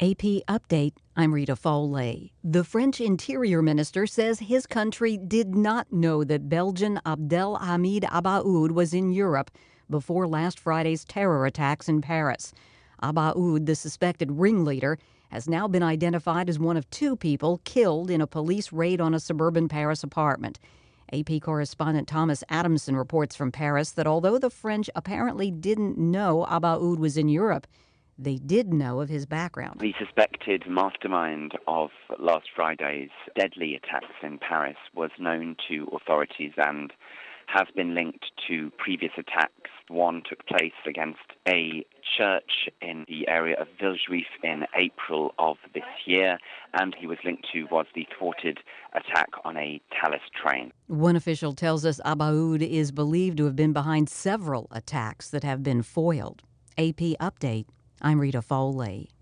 AP Update, I'm Rita Foley. The French Interior Minister says his country did not know that Belgian Abdelhamid Abaoud was in Europe before last Friday's terror attacks in Paris. Abaoud, the suspected ringleader, has now been identified as one of two people killed in a police raid on a suburban Paris apartment. AP correspondent Thomas Adamson reports from Paris that although the French apparently didn't know Abaoud was in Europe, they did know of his background. The suspected mastermind of last Friday's deadly attacks in Paris was known to authorities and has been linked to previous attacks. One took place against a church in the area of Villejuif in April of this year, and he was linked to was the thwarted attack on a Thalys train. One official tells us Abaoud is believed to have been behind several attacks that have been foiled. AP Update, I'm Rita Foley.